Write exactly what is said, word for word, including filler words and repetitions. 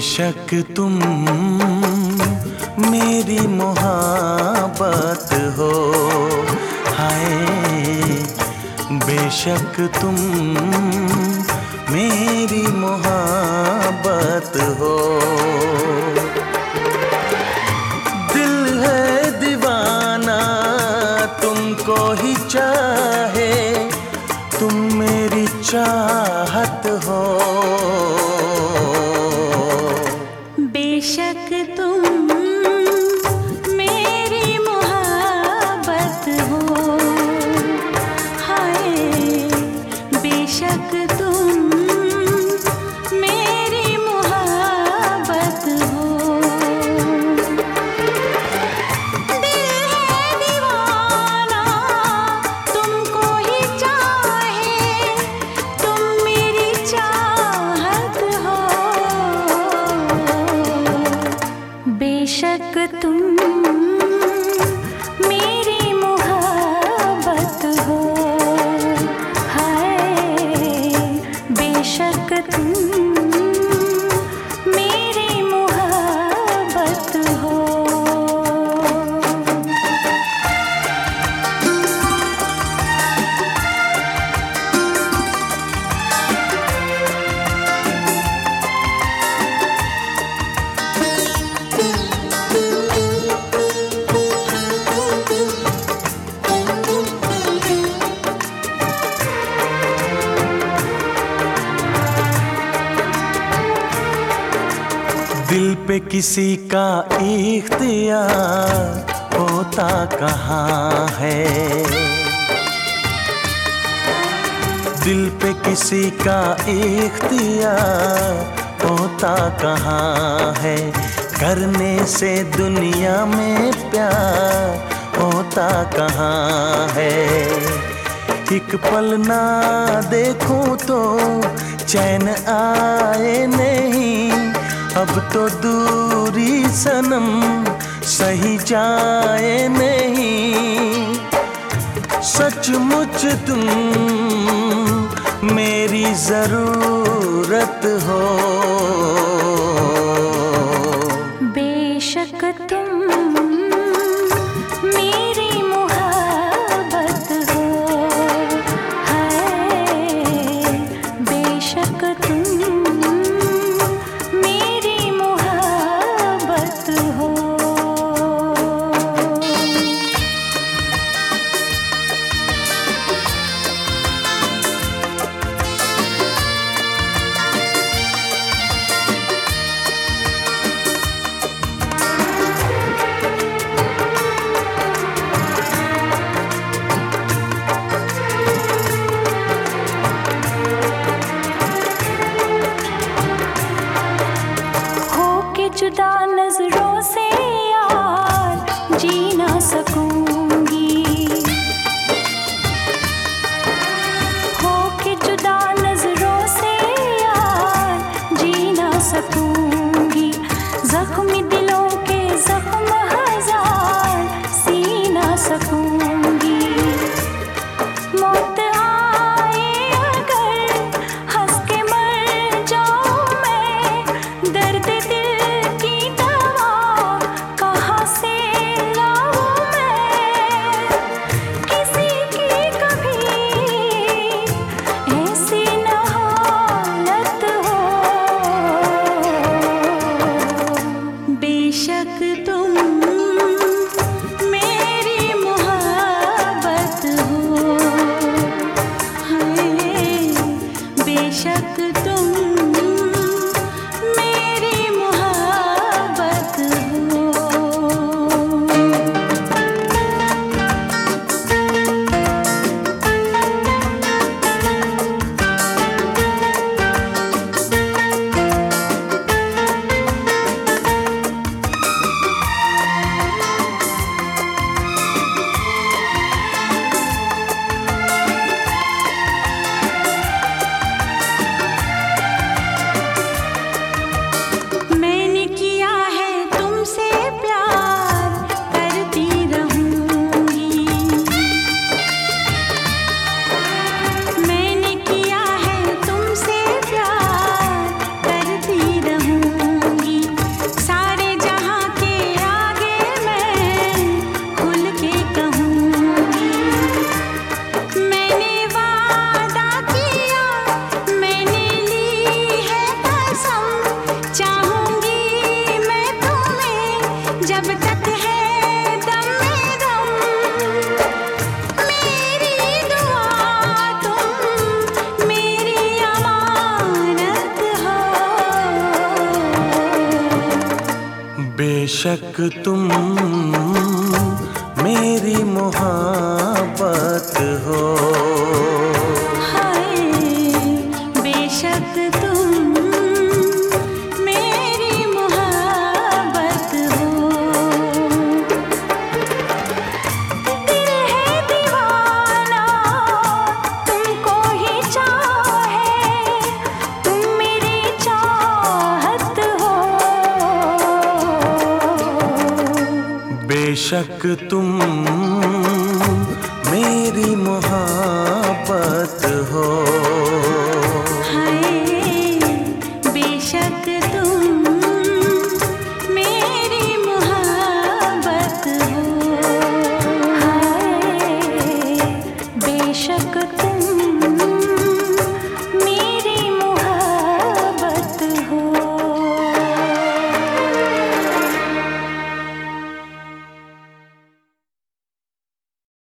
बेशक तुम मेरी मोहब्बत हो, हाय बेशक तुम मेरी मोहब्बत हो। दिल है दीवाना तुमको ही चाहे, तुम मेरी चाहत हो। बेशक तुम मेरी मोहब्बत हो, हाय बेशक तुम मेरी मोहब्बत हो। दिल है दीवाना तुमको ही चाहे, तुम मेरी चाहत हो। बेशक तुम मेरी मोहब्बत हो, हाय बेशक तुम मेरी मोहब्बत हो। दिल पे किसी का इख्तियार होता कहाँ है, दिल पे किसी का इख्तियार होता कहाँ है। करने से दुनिया में प्यार होता कहाँ है। एक पल ना देखूं तो चैन आए नहीं, अब तो दूरी सनम सही जाए नहीं। सचमुच तुम मेरी जरूरत हो। बेशक तुम मेरी मोहब्बत हो, हाय बेशक तुम मेरी मोहब्बत हो। बेशक तुम मेरी मोहब्बत हो। हाय बेशक तुम मेरी मोहब्बत हो। दिल है दीवाना तुमको ही चाहे, तुम मेरी चाहत हो। बेशक तुम मेरी मोहब्बत हो।